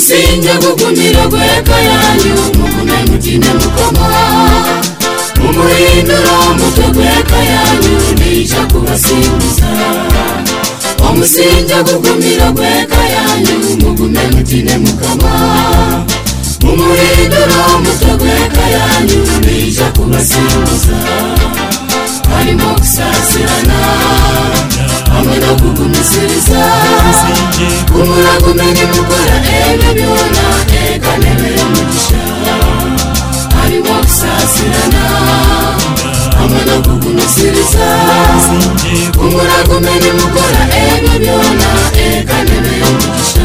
Umusinge gugumira gweka yanyu mugume mutine mukoma umuhindura umutwe gweka yanyu nija kubasimbuza Umusinge gugumira gweka yanyu mugume mutine mukoma umuhindura umutwe gweka yanyu nija kubasimbuza harimo kusasirana hamwe no kugumisiriza umuragumene mukora ebyo byona ekanebe y'umugisha harimo kusasirana hamwe no kugumisiriza umuragumene mukora ebyo byona ekanebe y'umugisha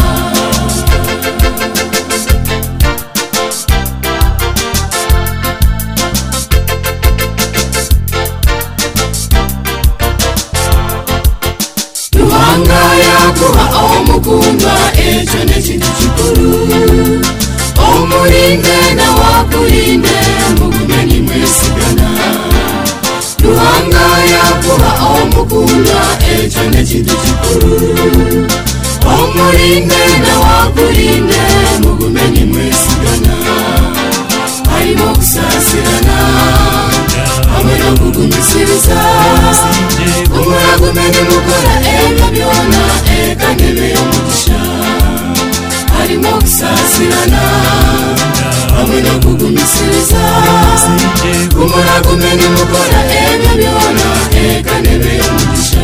kuba omukundwa ekyo nekintu kikulu omulinde nawakulinde mugumenyi mwesigana Ruhanga yakuba omukundwa ekyo nekintu kikulu omulinde nawakulinde mugumenyi mwesigana harimo kusasirana hamwe no kugumisiriza umuragumene mukora ebyo byona ekanebe y'umugisha harimo kusasirana hamwe no kugumisiriza umuragumene mukora ebyo byona ekanebe y'umugisha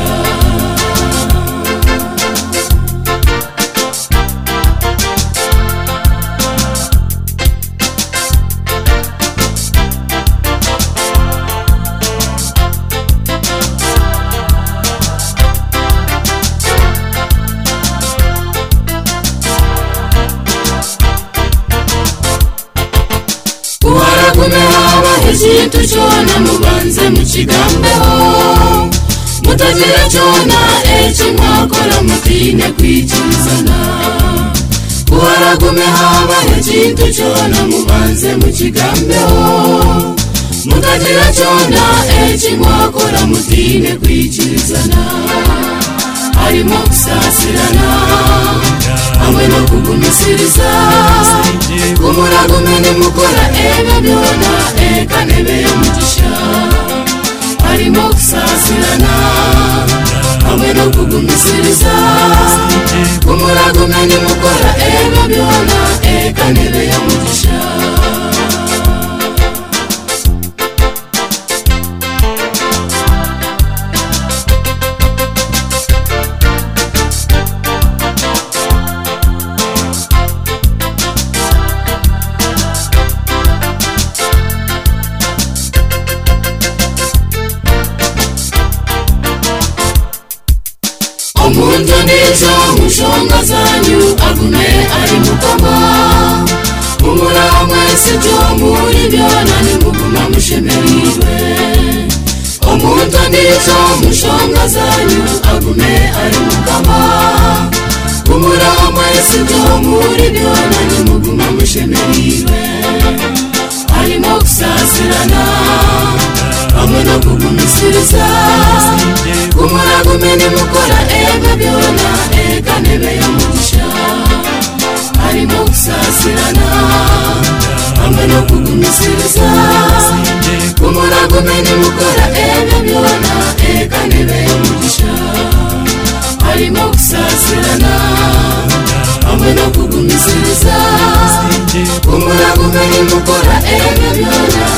Ekintu kyona mubanze mukigambeho mutagira kyona ekimwakola mutine kwikirizana kuharagume haba ekintu kyona mubanze mukigambeho mutagira kyona ekimwakola mutine kwikirizana harimo kusasirana hamwe no kugumisiriza umuragumene mukora ebyo byona ekanebe y'umugisha harimo kusasirana hamwe no kugumisiriza umuragumene mukora ebyo byona ekanebe y'umugisha Omuntu nizo mushonga zanyu agume ari mukoma umuramwe sibyo muri byona ni muguma mushemerirwe Omuntu nizo mushonga zanyu agume ari mukoma umuramwe sibyo muri byona ni muguma mushemerirwe harimo kusasirana hamwe no kugumisiriza umuragumene mukora ebyo byona ekanebe y'umugisha harimo kusasirana hamwe no kugumisiriza umuragumene mukora ebyo byona ekanebe y'umugisha harimo kusasirana hamwe no kugumisiriza umuragumene mukora ebyo byona